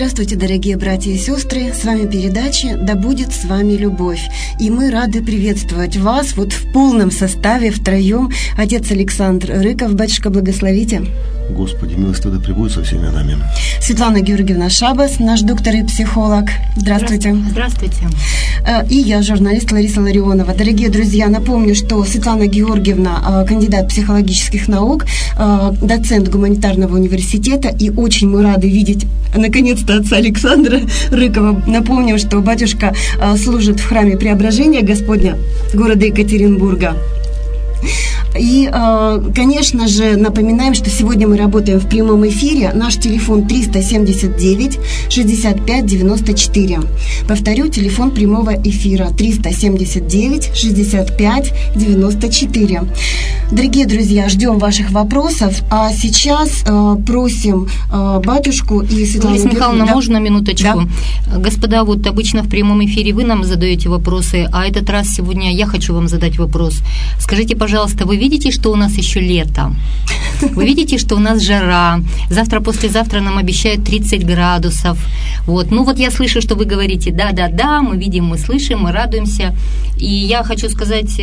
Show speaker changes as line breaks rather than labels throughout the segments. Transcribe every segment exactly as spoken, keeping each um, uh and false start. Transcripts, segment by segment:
Здравствуйте, дорогие братья и сестры! С вами передача «Да будет с вами любовь». И мы рады приветствовать вас вот в полном составе, втроем. Отец Александр Рыков, батюшка, благословите.
Господи, милость да пребудет со всеми нами.
Светлана Георгиевна Шабас, наш доктор и психолог. Здравствуйте.
Здравствуйте.
И я, журналист Лариса Ларионова. Дорогие друзья, напомню, что Светлана Георгиевна, кандидат психологических наук, доцент гуманитарного университета, и очень мы рады видеть, наконец-то, отца Александра Рыкова. Напомним, что батюшка служит в храме Преображения Господня города Екатеринбурга. И, конечно же, напоминаем, что сегодня мы работаем в прямом эфире. Наш телефон триста семьдесят девять шестьдесят пять девяносто четыре. Повторю, телефон прямого эфира триста семьдесят девять шестьдесят пять девяносто четыре. Дорогие друзья, ждем ваших вопросов. А сейчас э, просим э, батюшку и Светлану
Лариса Михайловна,
да?
можно минуточку?
Да.
Господа, вот обычно в прямом эфире вы нам задаете вопросы, а этот раз сегодня я хочу вам задать вопрос. Скажите, пожалуйста, вы видите, что у нас еще лето? Вы видите, что у нас жара? Завтра, послезавтра нам обещают тридцать градусов. Вот. Ну вот я слышу, что вы говорите, да-да-да, мы видим, мы слышим, мы радуемся. И я хочу сказать,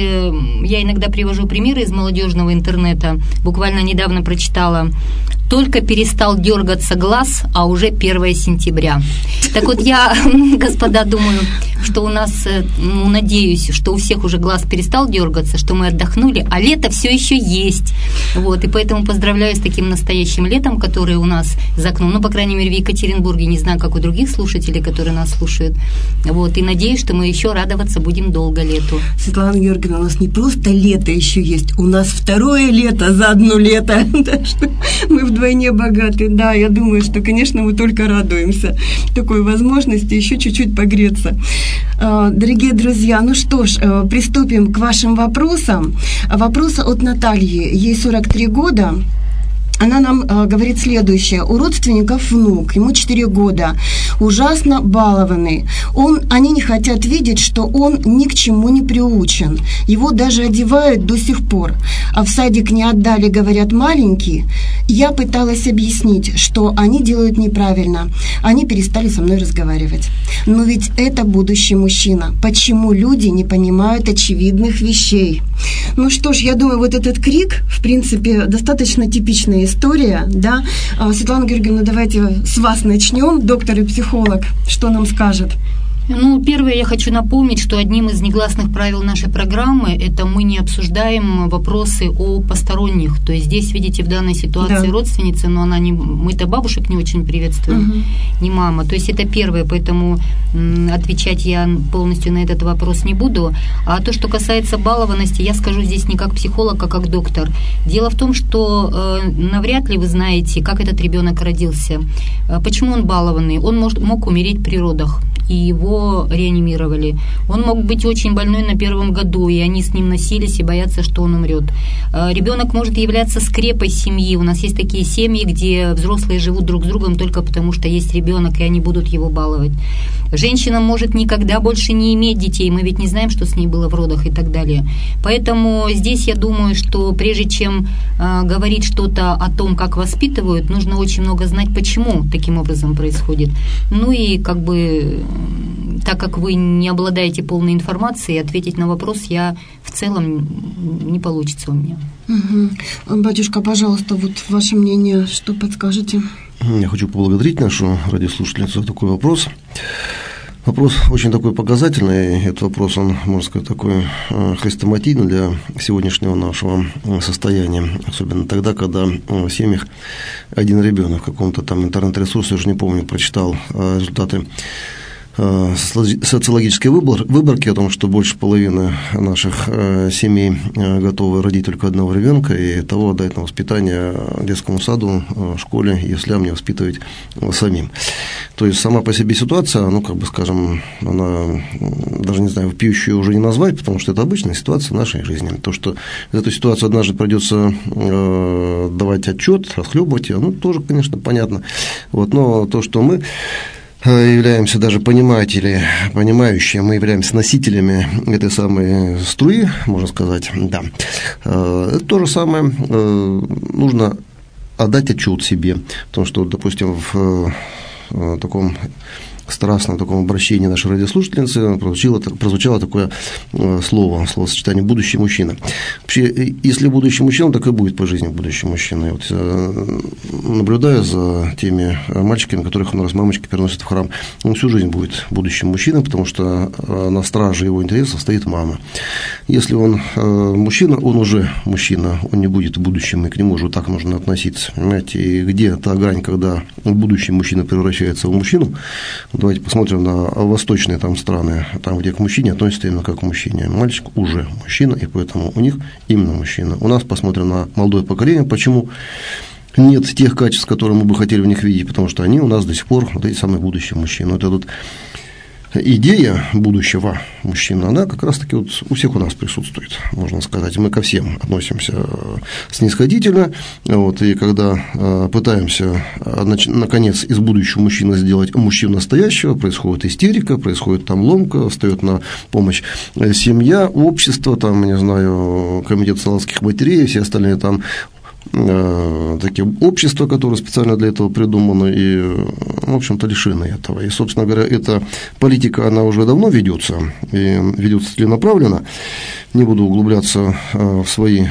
я иногда привожу примеры из молодежного интернета. Буквально недавно прочитала: только перестал дергаться глаз, а уже первое сентября. Так вот я, господа, думаю, что у нас, ну, надеюсь, что у всех уже глаз перестал дергаться, что мы отдохнули, а лето все еще есть. Вот, и поэтому поздравляю с таким настоящим летом, которое у нас за окном, ну, по крайней мере, в Екатеринбурге, не знаю, как у других слушателей, которые нас слушают. Вот, и надеюсь, что мы еще радоваться будем долго лету.
Светлана Георгиевна, у нас не просто лето еще есть, у нас второе лето за одно лето. Так что мы вдвойне богаты. Да, я думаю, что, конечно, мы только радуемся такой возможности еще чуть-чуть погреться. Дорогие друзья, ну что ж, приступим к вашим вопросам. Вопрос от Натальи. Ей сорок три года. Она нам э, говорит следующее. У родственников внук, ему четыре года, ужасно балованный. Он, они не хотят видеть, что он ни к чему не приучен. Его даже одевают до сих пор. А в садик не отдали, говорят, маленький. Я пыталась объяснить, что они делают неправильно. Они перестали со мной разговаривать. Но ведь это будущий мужчина. Почему люди не понимают очевидных вещей? Ну что ж, я думаю, вот этот крик, в принципе, достаточно типичная история, да. Светлана Георгиевна, давайте с вас начнем. Доктор и психолог, что нам скажет?
Ну, первое, я хочу напомнить, что одним из негласных правил нашей программы это мы не обсуждаем вопросы о посторонних. То есть здесь, видите, в данной ситуации да. родственница, но она не, мы-то бабушек не очень приветствуем, угу. не мама. То есть это первое, поэтому м, отвечать я полностью на этот вопрос не буду. А то, что касается балованности, я скажу здесь не как психолог, а как доктор. Дело в том, что э, навряд ли вы знаете, как этот ребенок родился. Э, почему он балованный? Он может, мог умереть при родах, и его реанимировали. Он мог быть очень больной на первом году, и они с ним носились и боятся, что он умрет. Ребенок может являться скрепой семьи. У нас есть такие семьи, где взрослые живут друг с другом только потому, что есть ребенок, и они будут его баловать. Женщина может никогда больше не иметь детей, мы ведь не знаем, что с ней было в родах и так далее. Поэтому здесь я думаю, что прежде чем э, говорить что-то о том, как воспитывают, нужно очень много знать, почему таким образом происходит. Ну и как бы, так как вы не обладаете полной информацией, ответить на вопрос я в целом не получится у меня.
Угу. Батюшка, пожалуйста, вот ваше мнение, что подскажете?
Я хочу поблагодарить нашу радиослушательницу за такой вопрос. Вопрос очень такой показательный. Этот вопрос, он, можно сказать, такой хрестоматийный для сегодняшнего нашего состояния. Особенно тогда, когда в семьях один ребенок в каком-то там интернет-ресурсе, я уже не помню, прочитал результаты социологической выборки о том, что больше половины наших семей готовы родить только одного ребенка, и того отдать на воспитание детскому саду, школе, если не воспитывать самим. То есть сама по себе ситуация, ну, как бы, скажем, она, даже не знаю, вопиющую уже не назвать, потому что это обычная ситуация в нашей жизни. То, что за эту ситуацию однажды придется давать отчет, расхлебывать ее, ну, тоже, конечно, понятно. Вот, но то, что мы являемся даже пониматели, понимающие, мы являемся носителями этой самой струи, можно сказать, да. Это то же самое, нужно отдать отчет себе, потому что, допустим, в таком страстном таком обращении нашей радиослушательницы прозвучало, прозвучало такое слово, словосочетание «будущий мужчина». Вообще, если будущий мужчина, так и будет по жизни будущий мужчина. Я вот наблюдаю за теми мальчиками, которых у нас мамочки переносят в храм, он всю жизнь будет будущим мужчиной, потому что на страже его интересов стоит мама. Если он мужчина, он уже мужчина, он не будет будущим, и к нему уже так нужно относиться. Понимаете, и где та грань, когда будущий мужчина превращается в мужчину? Давайте посмотрим на восточные там страны, там, где к мужчине относятся именно как к мужчине. Мальчик уже мужчина, и поэтому у них именно мужчина. У нас посмотрим на молодое поколение, почему нет тех качеств, которые мы бы хотели в них видеть, потому что они у нас до сих пор вот эти самые будущие мужчины. Вот эта вот идея будущего мужчины, она как раз-таки вот у всех у нас присутствует, можно сказать. Мы ко всем относимся снисходительно, вот, и когда пытаемся, наконец, из будущего мужчины сделать мужчину настоящего, происходит истерика, происходит там ломка, встает на помощь семья, общество, там, не знаю, комитет солдатских матерей, все остальные там такие общества, которые специально для этого придуманы, и, в общем-то, лишены этого. И, собственно говоря, эта политика, она уже давно ведется, и ведется целенаправленно. Не буду углубляться в свои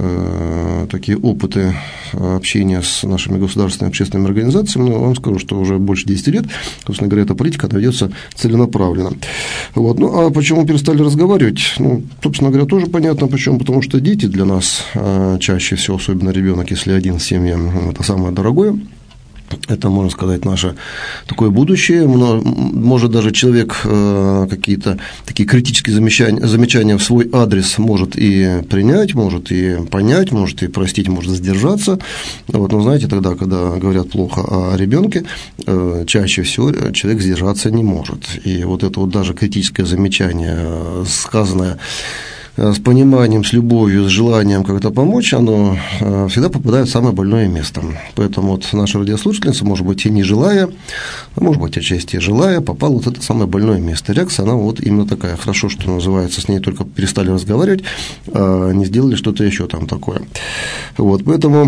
такие опыты общения с нашими государственными общественными организациями, но вам скажу, что уже больше десяти лет, собственно говоря, эта политика ведется целенаправленно. Вот. Ну, а почему перестали разговаривать? Ну, собственно говоря, тоже понятно, почему. Потому что дети для нас чаще всего, особенно ребенок, если один в семье, это самое дорогое. Это, можно сказать, наше такое будущее. Может даже человек какие-то такие критические замечания, замечания в свой адрес может и принять, может и понять, может и простить, может сдержаться. Вот, но знаете, тогда, когда говорят плохо о ребенке, чаще всего человек сдержаться не может. И вот это вот даже критическое замечание, сказанное с пониманием, с любовью, с желанием как-то помочь, оно всегда попадает в самое больное место. Поэтому вот наша радиослушательница, может быть, и не желая, а может быть, отчасти и желая, попала вот это самое больное место. Реакция, она вот именно такая. Хорошо, что называется, с ней только перестали разговаривать, а не сделали что-то еще там такое. Вот, поэтому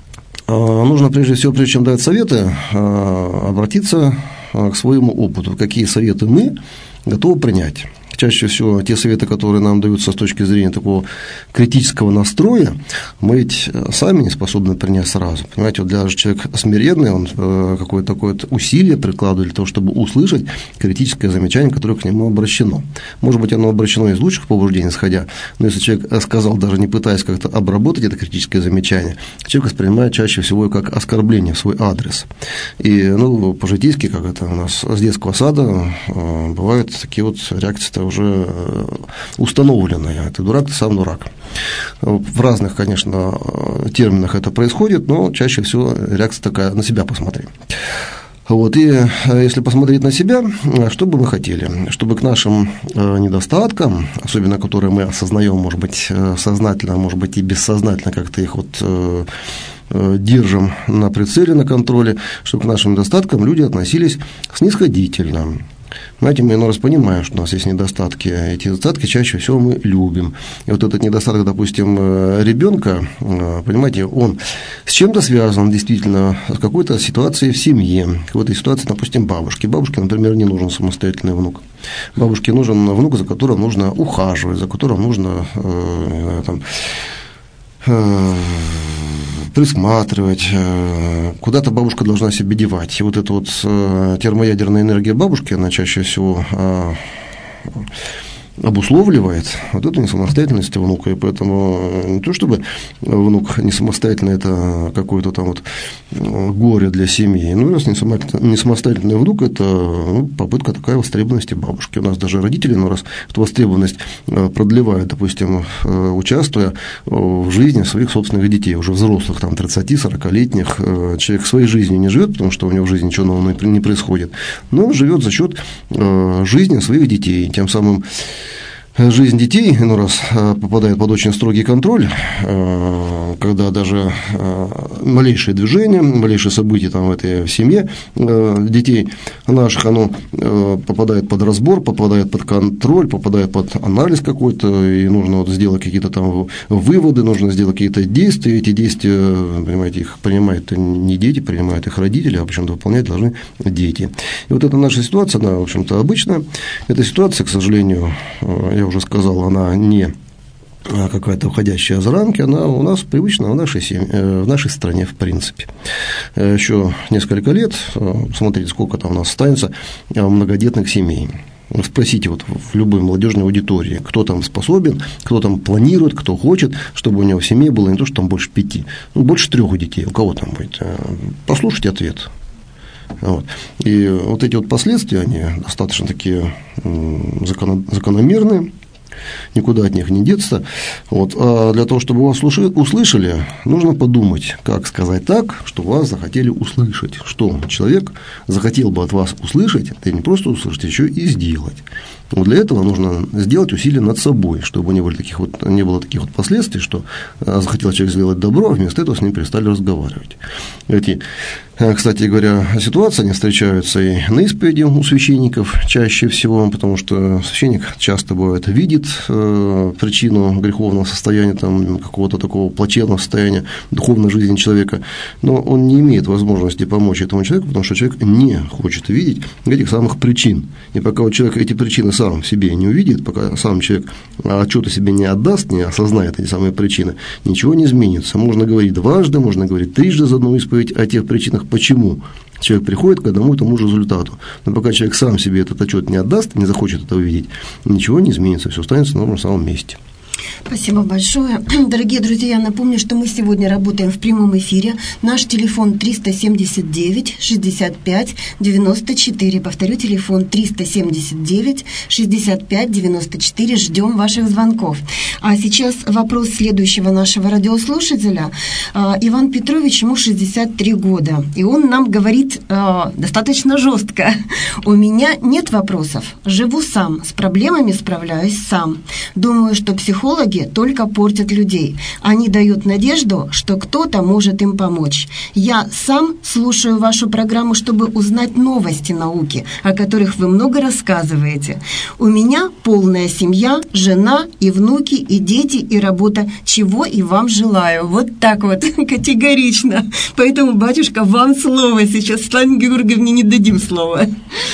нужно, прежде всего, прежде чем дать советы, обратиться к своему опыту, какие советы мы готовы принять. Чаще всего те советы, которые нам даются с точки зрения такого критического настроя, мы ведь сами не способны принять сразу. Понимаете, вот даже человек смиренный, он какое-то такое усилие прикладывает для того, чтобы услышать критическое замечание, которое к нему обращено. Может быть, оно обращено из лучших побуждений исходя, но если человек сказал, даже не пытаясь как-то обработать это критическое замечание, человек воспринимает чаще всего как оскорбление в свой адрес. И, ну, по-житейски, как это у нас с детского сада, бывают такие вот реакции уже установленная. Ты дурак, ты сам дурак. В разных, конечно, терминах это происходит, но чаще всего реакция такая: на себя посмотри. Вот, и если посмотреть на себя, что бы мы хотели? Чтобы к нашим недостаткам, особенно которые мы осознаем, может быть, сознательно, может быть, и бессознательно как-то их вот держим на прицеле, на контроле, чтобы к нашим недостаткам люди относились снисходительно. Знаете, мы иной раз понимаем, что у нас есть недостатки. Эти недостатки чаще всего мы любим. И вот этот недостаток, допустим, ребенка, понимаете, он с чем-то связан действительно, с какой-то ситуацией в семье, какой-то ситуацией, допустим, бабушки. Бабушке, например, не нужен самостоятельный внук. Бабушке нужен внук, за которым нужно ухаживать, за которым нужно э, там, э, присматривать, куда-то бабушка должна себя девать. И вот эта вот термоядерная энергия бабушки, она чаще всего обусловливает вот эту несамостоятельность внука, и поэтому не то чтобы внук не самостоятельный, это какое-то там вот горе для семьи, ну, раз не самостоятельный внук, это ну, попытка такая востребованности бабушки. У нас даже родители, ну, раз эту востребованность продлевают, допустим, участвуя в жизни своих собственных детей, уже взрослых, там, тридцати-сорокалетних, человек своей жизнью не живет, потому что у него в жизни ничего нового не происходит, но он живет за счет жизни своих детей, тем самым жизнь детей, ну, раз попадает под очень строгий контроль, когда даже малейшее движение, малейшее событие там в этой в семье детей наших, оно попадает под разбор, попадает под контроль, попадает под анализ какой-то, и нужно вот сделать какие-то там выводы, нужно сделать какие-то действия, эти действия, понимаете, их принимают не дети, принимают их родители, а почему-то выполнять должны дети. И вот эта наша ситуация, она, в общем-то, обычная. Эта ситуация, к сожалению, я уже сказал, она не какая-то уходящая за рамки, она у нас привычна в нашей, семье, в нашей стране, в принципе. Еще несколько лет, смотрите, сколько там у нас останется многодетных семей. Спросите вот в любой молодежной аудитории, кто там способен, кто там планирует, кто хочет, чтобы у него в семье было не то, что там больше пяти, ну, больше трех детей, у кого там будет. Послушайте ответ. Вот. И вот эти вот последствия, они достаточно такие закономерные, никуда от них не деться. Вот. А для того, чтобы вас услышали, нужно подумать, как сказать так, что вас захотели услышать, что человек захотел бы от вас услышать, да не просто услышать, а еще и сделать. Вот для этого нужно сделать усилия над собой, чтобы не было таких вот, не было таких вот последствий, что захотел человек сделать добро, а вместо этого с ним перестали разговаривать. Эти, кстати говоря, ситуации, они встречаются и на исповеди у священников чаще всего, потому что священник часто бывает видит э, причину греховного состояния, там, какого-то такого плачевного состояния духовной жизни человека, но он не имеет возможности помочь этому человеку, потому что человек не хочет видеть этих самых причин. И пока вот человек эти причины сам в себе не увидит, пока сам человек отчета себе не отдаст, не осознает эти самые причины, ничего не изменится. Можно говорить дважды, можно говорить трижды за одну исповедь о тех причинах, почему человек приходит к одному и тому же результату. Но пока человек сам себе этот отчет не отдаст, не захочет это увидеть, ничего не изменится, все останется на том самом месте.
Спасибо большое. Дорогие друзья, я напомню, что мы сегодня работаем в прямом эфире. Наш телефон триста семьдесят девять шестьдесят пять девяносто четыре. Повторю, телефон триста семьдесят девять шестьдесят пять девяносто четыре. Ждем ваших звонков. А сейчас вопрос следующего нашего радиослушателя. Иван Петрович, ему шестьдесят три года. И он нам говорит достаточно жестко. У меня нет вопросов. Живу сам. С проблемами справляюсь сам. Думаю, что психолог Психологи только портят людей. Они дают надежду, что кто-то может им помочь. Я сам слушаю вашу программу, чтобы узнать новости науки, о которых вы много рассказываете. У меня полная семья, жена и внуки, и дети, и работа, чего и вам желаю. Вот так вот, категорично. Поэтому, батюшка, вам слово сейчас. Светлане Георгиевне не дадим слова.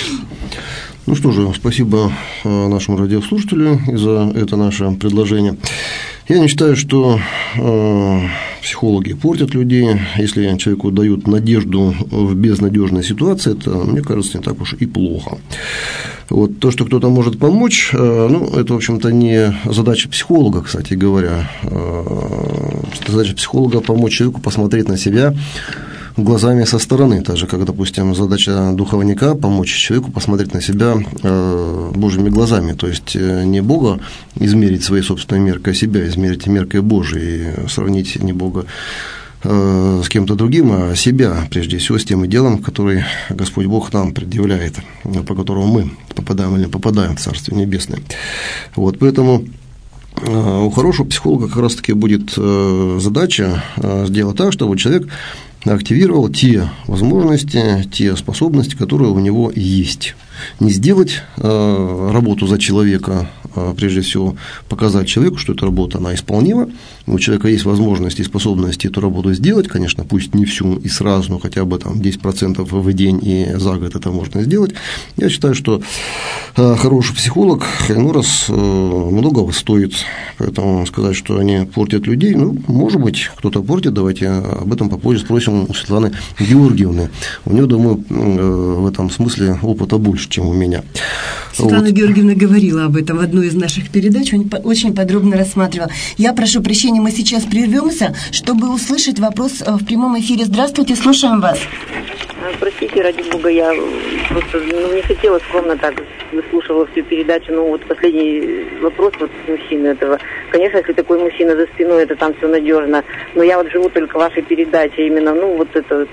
Ну что же, спасибо нашему радиослушателю за это наше предложение. Я не считаю, что э, психологи портят людей. Если человеку дают надежду в безнадежной ситуации, это, мне кажется, не так уж и плохо. Вот то, что кто-то может помочь, э, ну, это, в общем-то, не задача психолога, кстати говоря. Э, задача психолога – помочь человеку посмотреть на себя глазами со стороны, так же, как, допустим, задача духовника – помочь человеку посмотреть на себя э, Божьими глазами, то есть не Бога измерить своей собственной меркой, а себя измерить меркой Божией, и сравнить не Бога э, с кем-то другим, а себя, прежде всего, с тем делом, который Господь Бог нам предъявляет, по которому мы попадаем или попадаем в Царствие Небесное. Вот, поэтому у хорошего психолога как раз-таки будет задача сделать так, чтобы человек активировал те возможности, те способности, которые у него есть. Не сделать э, работу за человека, а прежде всего показать человеку, что эта работа, она исполнима, у человека есть возможности и способности эту работу сделать, конечно, пусть не всю и сразу, но хотя бы там десять процентов в день и за год это можно сделать. Я считаю, что э, хороший психолог, ну, раз э, многого стоит, поэтому сказать, что они портят людей, ну, может быть, кто-то портит, давайте об этом попозже спросим у Светланы Георгиевны. У нее, думаю, э, в этом смысле опыта больше, чем у меня.
Светлана
вот.
Георгиевна говорила об этом в одной из наших передач, очень подробно рассматривала. Я прошу прощения, мы сейчас прервемся, чтобы услышать вопрос в прямом эфире. Здравствуйте, слушаем вас.
Простите, ради бога, я просто ну, не хотела скромно так, выслушивала всю передачу, но вот последний вопрос вот мужчины этого. Конечно, если такой мужчина за спиной, это там все надежно, но я вот живу только вашей передачей, именно, ну, вот это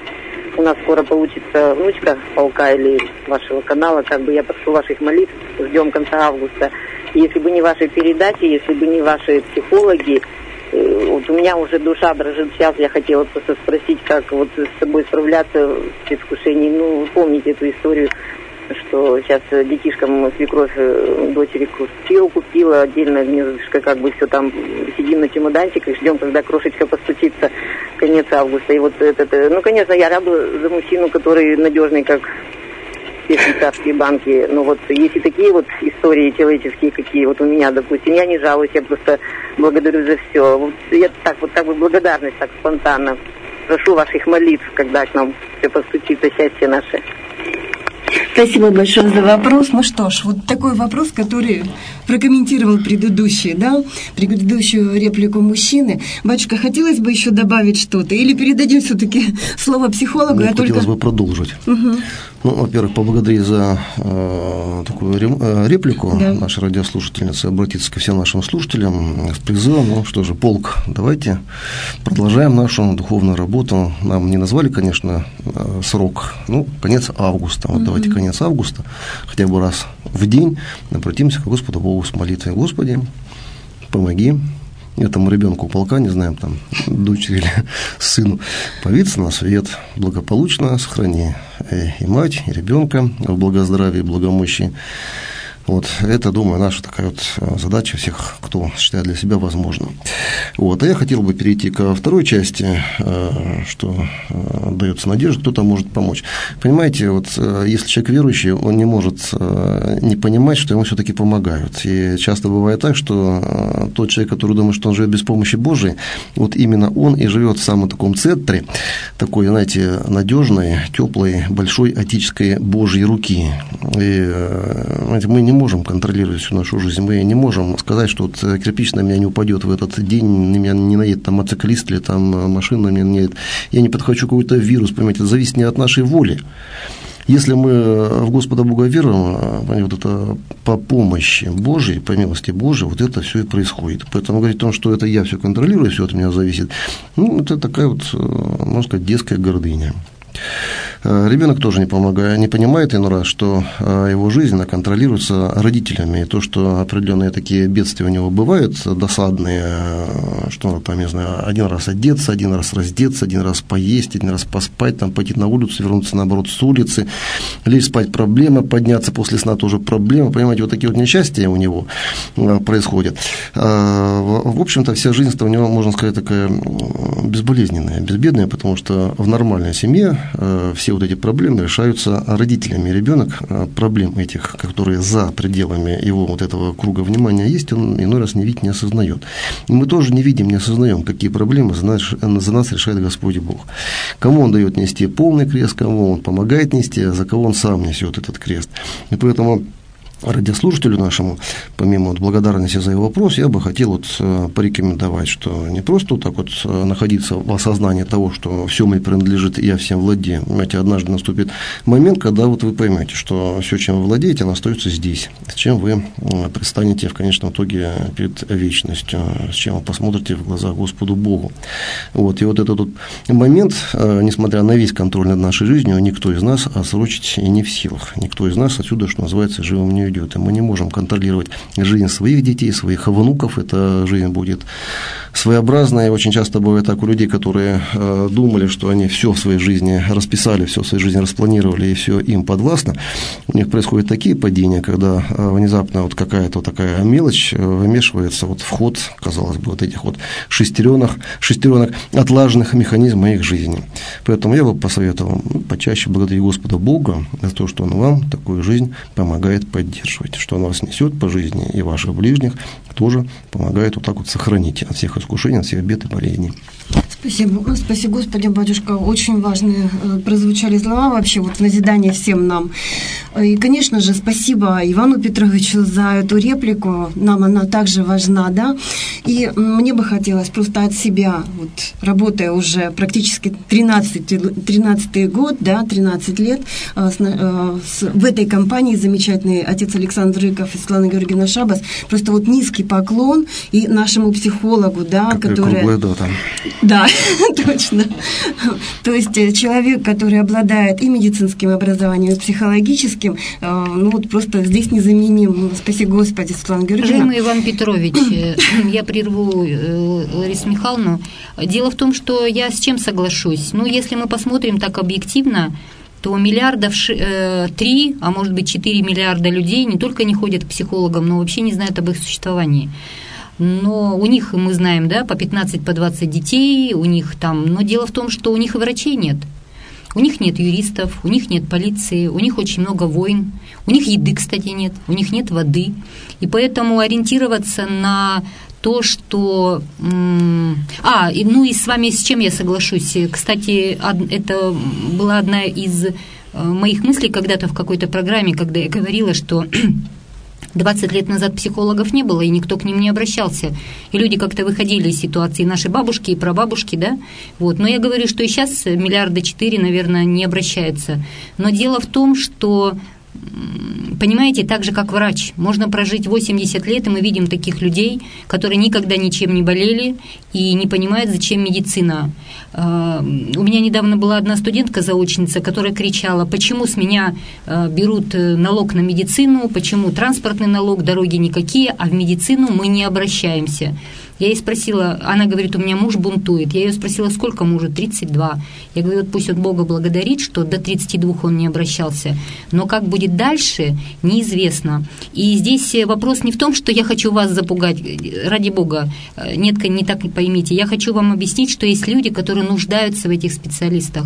у нас скоро получится внучка полка или вашего канала, как бы я прошу ваших молитв, ждем конца августа. И если бы не ваши передачи, если бы не ваши психологи, вот у меня уже душа дрожит сейчас, я хотела просто спросить, как вот с собой справляться в предвкушении. Ну, вы помните эту историю, что сейчас детишкам свекровь дочери квартиру купила, отдельно немножко как бы все там, сидим на чемоданчиках, ждем, когда крошечка постучится, конец августа. И вот это, ну, конечно, я рада за мужчину, который надежный, как все швейцарские банки. Но вот есть и такие вот истории человеческие, какие вот у меня, допустим, я не жалуюсь, я просто благодарю за все. Вот я так вот как бы благодарность так спонтанно. Прошу ваших молитв, когда к нам все постучится, счастье наше.
Спасибо большое за вопрос. Ну что ж, вот такой вопрос, который прокомментировал предыдущий, да, предыдущую реплику мужчины. Батюшка, хотелось бы еще добавить что-то? Или передадим все-таки слово психологу?
Мне
я
хотелось
только...
бы продолжить.
Угу.
Ну, во-первых, поблагодарить за э, такую реплику да. нашей радиослушательницы, обратиться ко всем нашим слушателям с призывом, ну что же, полк, давайте продолжаем нашу духовную работу. Нам не назвали, конечно, срок, ну, конец августа. Вот mm-hmm. давайте конец августа, хотя бы раз в день обратимся к Господу Богу с молитвой. Господи, помоги этому ребенку полка, не знаем, там, дочери или сыну, появиться на свет, благополучно сохрани и мать, и ребенка в благоздравии, благомощии. Вот, это, думаю, наша такая вот задача всех, кто считает для себя возможным. Вот, а я хотел бы перейти ко второй части, что дается надежда, кто-то может помочь. Понимаете, вот если человек верующий, он не может не понимать, что ему все-таки помогают. И часто бывает так, что тот человек, который думает, что он живет без помощи Божией, вот именно он и живет в самом таком центре, такой, знаете, надежной, теплой, большой отеческой Божьей руки. И, знаете, мы не можем контролировать всю нашу жизнь, мы не можем сказать, что вот кирпич на меня не упадет в этот день, на меня не наедет там мотоциклист или там машина на меня не наедет, я не подхвачу какой-то вирус, понимаете, это зависит не от нашей воли. Если мы в Господа Бога веруем, вот это по помощи Божией, по милости Божией, вот это все и происходит. Поэтому говорить о том, что это я все контролирую, все от меня зависит, ну, это такая вот, можно сказать, детская гордыня. Ребенок тоже не помогает, не понимает иной раз, что его жизнь она контролируется родителями. И то, что определенные такие бедствия у него бывают досадные, что там, не знаю, один раз одеться, один раз раздеться, один раз поесть, один раз поспать, там, пойти на улицу, вернуться, наоборот, с улицы, лечь спать — проблема, подняться после сна — тоже проблема. Понимаете, вот такие вот несчастья у него происходят. В общем-то, вся жизнь у него, можно сказать, такая безболезненная, безбедная, потому что в нормальной семье все вот эти проблемы решаются родителями. Ребенок проблем этих, которые за пределами его вот этого круга внимания есть, он иной раз не видит, не осознает. И мы тоже не видим, не осознаем, какие проблемы за нас, за нас решает Господь Бог. Кому Он дает нести полный крест, кому Он помогает нести, а за кого Он сам несет этот крест. И поэтому радиослушателю нашему, помимо вот благодарности за его вопрос, я бы хотел вот порекомендовать, что не просто вот так вот находиться в осознании того, что все мне принадлежит, и я всем владею. Понимаете, однажды наступит момент, когда вот вы поймете, что все, чем вы владеете, оно остается здесь, с чем вы предстанете в конечном итоге перед вечностью, с чем вы посмотрите в глаза Господу Богу. Вот, и вот этот вот момент, несмотря на весь контроль над нашей жизнью, никто из нас отсрочить и не в силах. Никто из нас отсюда, что называется, живым не уйдет. И мы не можем контролировать жизнь своих детей, своих внуков. Эта жизнь будет своеобразная. И очень часто бывает так у людей, которые э, думали, что они все в своей жизни расписали, все в своей жизни распланировали, и все им подвластно. У них происходят такие падения, когда э, внезапно вот какая-то вот такая мелочь э, вмешивается вот в ход, казалось бы, вот этих вот шестеренок, шестеренок отлаженных механизмов их жизни. Поэтому я бы посоветовал почаще благодарить Господа Бога за то, что Он вам такую жизнь помогает поддерживать, что Он вас несет по жизни, и ваших ближних тоже помогает вот так вот сохранить от всех искушений, от всех бед и болезней.
Спасибо, спасибо, Господи, батюшка. Очень важные прозвучали слова вообще вот в назидание всем нам. И, конечно же, спасибо Ивану Петровичу за эту реплику. Нам она также важна, да. И мне бы хотелось просто от себя, вот, работая уже практически тринадцатый год, да, тринадцать лет, с, с, в этой компании замечательный отец Александр Рыков и Светлана Георгиевна Шабас, просто вот низкий поклон и нашему психологу, да, который... Да, точно. То есть человек, который обладает и медицинским образованием, и психологическим, ну вот просто здесь незаменим. Спаси Господи, Светлана Георгиевна.
Уважаемый Иван Петрович, я прерву Ларису Михайловну. Дело в том, что я с чем соглашусь? Ну, если мы посмотрим так объективно, то миллиардов три, а может быть четыре миллиарда людей не только не ходят к психологам, но вообще не знают об их существовании. Но у них, мы знаем, да, по пятнадцать, по двадцать детей, у них там, но дело в том, что у них и врачей нет. У них нет юристов, у них нет полиции, у них очень много войн, у них еды, кстати, нет, у них нет воды. И поэтому ориентироваться на то, что... А, ну и с вами с чем я соглашусь? Кстати, это была одна из моих мыслей когда-то в какой-то программе, когда я говорила, что... двадцать лет назад психологов не было, и никто к ним не обращался. И люди как-то выходили из ситуации, наши бабушки и прабабушки, да? Вот. Но я говорю, что и сейчас миллиарда четыре, наверное, не обращаются. Но дело в том, что, понимаете, так же, как врач, можно прожить восемьдесят лет, и мы видим таких людей, которые никогда ничем не болели и не понимают, зачем медицина. У меня недавно была одна студентка-заочница, которая кричала, почему с меня берут налог на медицину, почему транспортный налог, дороги никакие, а в медицину мы не обращаемся. Я ей спросила, она говорит, у меня муж бунтует. Я ее спросила, сколько мужу? тридцать два. Я говорю, вот пусть он Бога благодарит, что до тридцати двух он не обращался. Но как будет дальше, неизвестно. И здесь вопрос не в том, что я хочу вас запугать. Ради Бога, нет, не так поймите. Я хочу вам объяснить, что есть люди, которые нуждаются в этих специалистах.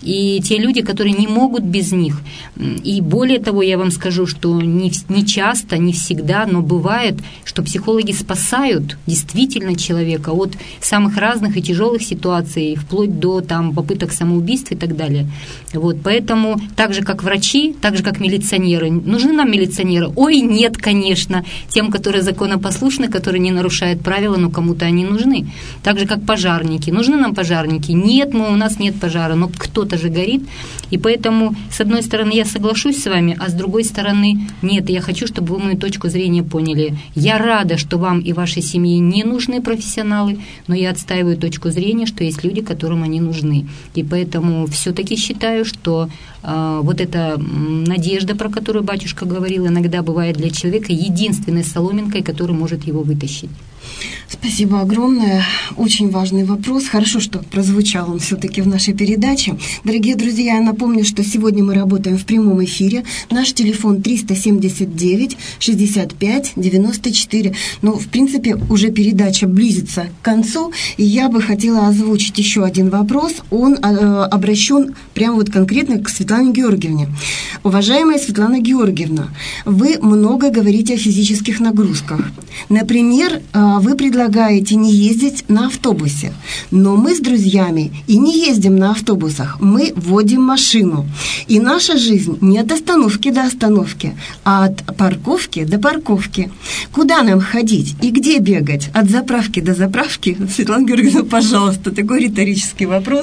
И те люди, которые не могут без них. И более того, я вам скажу, что не, не часто, не всегда, но бывает, что психологи спасают действительно человека от самых разных и тяжелых ситуаций, вплоть до там, попыток самоубийств и так далее. Вот, поэтому так же, как врачи, так же, как милиционеры. Нужны нам милиционеры? Ой, нет, конечно. Тем, которые законопослушны, которые не нарушают правила, но кому-то они нужны. Так же, как пожарники. Нужны нам пожарники? Нет, мы, у нас нет пожара, но кто-то же горит. И поэтому, с одной стороны, я соглашусь с вами, а с другой стороны, нет, я хочу, чтобы вы мою точку зрения поняли. Я рада, что вам и вашей семье не нужны профессионалы, но я отстаиваю точку зрения, что есть люди, которым они нужны. И поэтому все-таки считаю, что э, вот эта надежда, про которую батюшка говорил, иногда бывает для человека единственной соломинкой, которая может его вытащить.
Спасибо огромное. Очень важный вопрос. Хорошо, что прозвучал он все-таки в нашей передаче. Дорогие друзья, я напомню, что сегодня мы работаем в прямом эфире. Наш телефон триста семьдесят девять шестьдесят пять девяносто четыре. Но, в принципе, уже передача близится к концу. И я бы хотела озвучить еще один вопрос. Он э, обращен прямо вот конкретно к Светлане Георгиевне. Уважаемая Светлана Георгиевна, вы много говорите о физических нагрузках. Например, вы предлагаете не ездить на автобусе, но мы с друзьями и не ездим на автобусах, мы водим машину. И наша жизнь не от остановки до остановки, а от парковки до парковки. Куда нам ходить и где бегать? От заправки до заправки? Светлана Георгиевна, пожалуйста, такой риторический вопрос.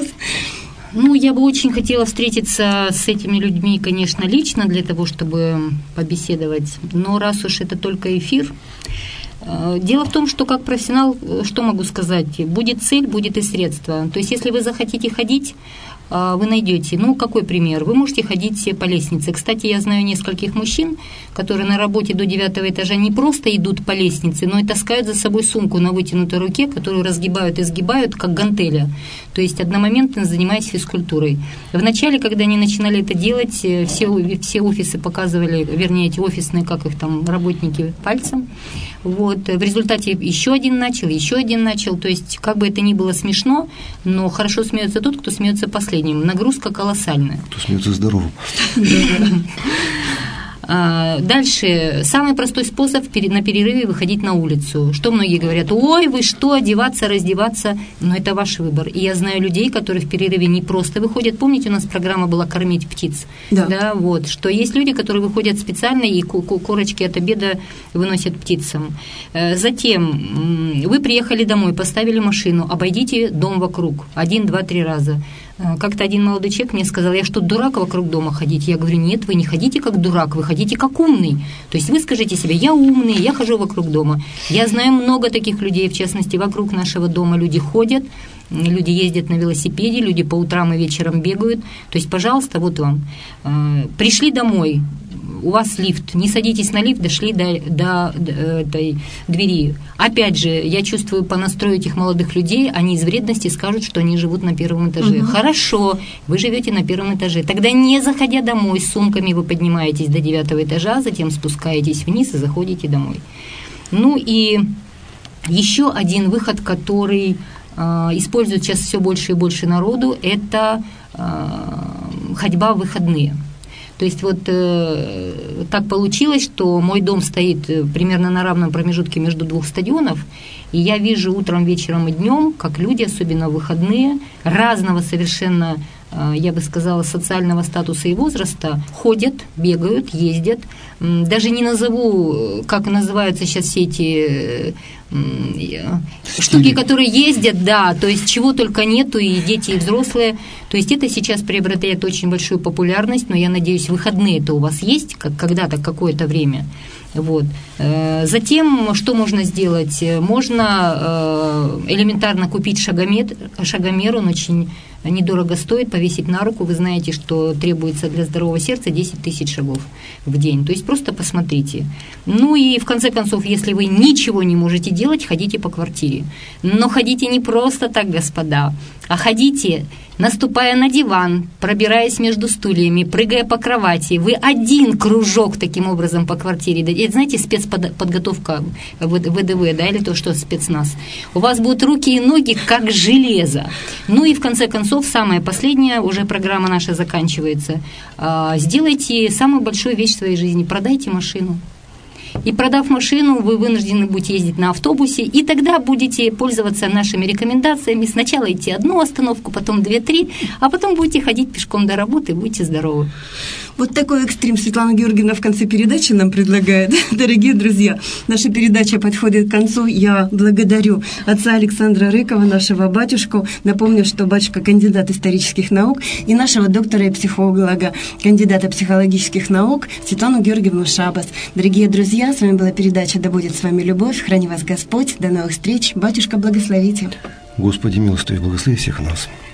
Ну, я бы очень хотела встретиться с этими людьми, конечно, лично, для того, чтобы побеседовать. Но раз уж это только эфир... Дело в том, что как профессионал, что могу сказать, будет цель, будет и средство. То есть, если вы захотите ходить, вы найдете. Ну, какой пример? Вы можете ходить по лестнице. Кстати, я знаю нескольких мужчин, которые на работе до девятого этажа не просто идут по лестнице, но и таскают за собой сумку на вытянутой руке, которую разгибают и сгибают, как гантеля. То есть, одномоментно занимаясь физкультурой. Вначале, когда они начинали это делать, все, все офисы показывали, вернее, эти офисные, как их там, работники, пальцем. Вот. В результате еще один начал, еще один начал. То есть, как бы это ни было смешно, но хорошо смеется тот, кто смеется последним. Нагрузка колоссальная.
Кто смеется здоровым.
Дальше, самый простой способ на перерыве выходить на улицу. Что многие говорят: ой, вы что, одеваться, раздеваться, но это ваш выбор. И я знаю людей, которые в перерыве не просто выходят. Помните, у нас программа была «Кормить птиц», да. Да, вот, что есть люди, которые выходят специально и корочки от обеда выносят птицам. Затем вы приехали домой, поставили машину, обойдите дом вокруг один, два, три раза. Как-то один молодой человек мне сказал: я что, дурак вокруг дома ходить? Я говорю: нет, вы не ходите как дурак, вы ходите как умный. То есть вы скажите себе: я умный, я хожу вокруг дома. Я знаю много таких людей, в частности, вокруг нашего дома люди ходят, люди ездят на велосипеде, люди по утрам и вечером бегают. То есть, пожалуйста, вот вам. Пришли домой, у вас лифт, не садитесь на лифт, дошли до, до, до этой двери. Опять же, я чувствую по настрою этих молодых людей, они из вредности скажут, что они живут на первом этаже. Угу. Хорошо, вы живете на первом этаже. Тогда, не заходя домой с сумками, вы поднимаетесь до девятого этажа, затем спускаетесь вниз и заходите домой. Ну и еще один выход, который э, использует сейчас все больше и больше народу, это э, ходьба в выходные. То есть вот э, так получилось, что мой дом стоит примерно на равном промежутке между двух стадионов, и я вижу утром, вечером и днем, как люди, особенно в выходные, разного совершенно, э, я бы сказала, социального статуса и возраста, ходят, бегают, ездят. Даже не назову, как называются сейчас все эти э, штуки, которые ездят, да, то есть чего только нету, и дети, и взрослые. То есть это сейчас приобретает очень большую популярность, но я надеюсь, выходные-то у вас есть, как когда-то, какое-то время. Вот. Затем, что можно сделать? Можно элементарно купить шагомер, шагомер, он очень недорого стоит, повесить на руку. Вы знаете, что требуется для здорового сердца десять тысяч шагов в день. То есть просто посмотрите. Ну и в конце концов, если вы ничего не можете делать, ходите по квартире. Но ходите не просто так, господа, а ходите, наступая на диван, пробираясь между стульями, прыгая по кровати. Вы один кружок таким образом по квартире. Это, знаете, спецподготовка ВДВ, да, или то, что спецназ. У вас будут руки и ноги как железо. Ну и в конце концов, самое последнее, уже программа наша заканчивается. Сделайте самую большую вещь в своей жизни. Продайте машину. И продав машину, вы вынуждены будете ездить на автобусе, и тогда будете пользоваться нашими рекомендациями. Сначала идти одну остановку, потом две-три, а потом будете ходить пешком до работы, и будете здоровы.
Вот такой экстрим Светлана Георгиевна в конце передачи нам предлагает. Дорогие друзья, наша передача подходит к концу. Я благодарю отца Александра Рыкова, нашего батюшку. Напомню, что батюшка кандидат исторических наук, и нашего доктора и психолога, кандидата психологических наук Светлану Георгиевну Шабас. Дорогие друзья, с вами была передача «Да будет с вами любовь». Храни вас Господь. До новых встреч. Батюшка, благословите.
Господи, милостивый, благослови всех нас.